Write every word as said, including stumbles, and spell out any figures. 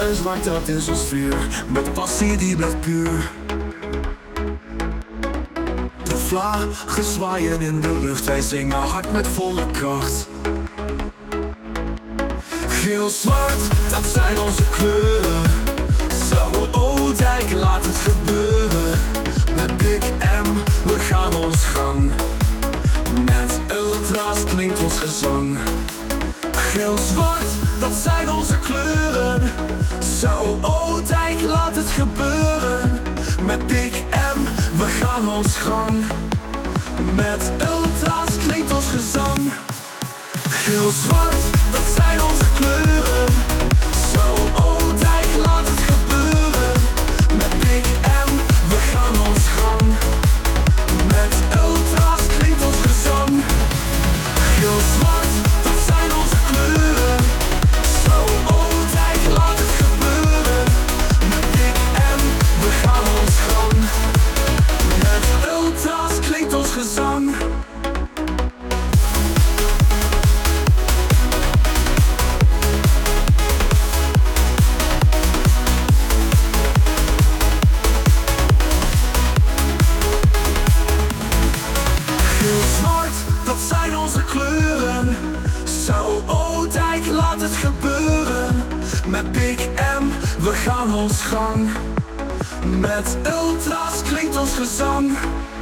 en zwart, dat is ons vuur. Met passie die blijft puur. De vlaggen zwaaien in de lucht, wij zingen hard met volle kracht. Geel, zwart, dat zijn onze kleuren. Zo, Oudijk, laat het gebeuren. Met Big M, we gaan ons gang. Met ultra's klinkt ons gezang. Geel, zwart, dat zijn onze kleuren. Zo, Oudijk, laat het gebeuren. Met Big M, we gaan ons gang. Met ultra's klinkt ons gezang. Geel, zwart, dat zijn onze kleuren. Zo, Oudijk, laat het gebeuren. Met Big M, we gaan ons gang. Met ultra's klinkt ons gezang. Geel, zwart, dat zijn onze kleuren. Zo, Oudijk, laat het gebeuren. Met Big M, we gaan ons gang. Met ultra's klinkt ons gezang. Dat zijn onze kleuren. Zo, Oudijk, laat het gebeuren. Met Big M, we gaan ons gang. Met ultra's klinkt ons gezang.